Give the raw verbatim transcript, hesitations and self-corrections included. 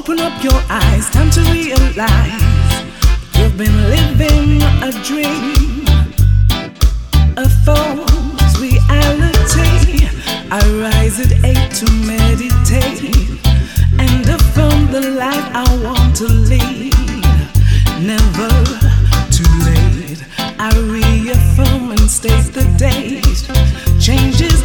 Open up your eyes, time to realize you've been living a dream, a false reality. I rise at eight to meditate and affirm the life I want to lead. Never too late. I reaffirm and state the date. Changes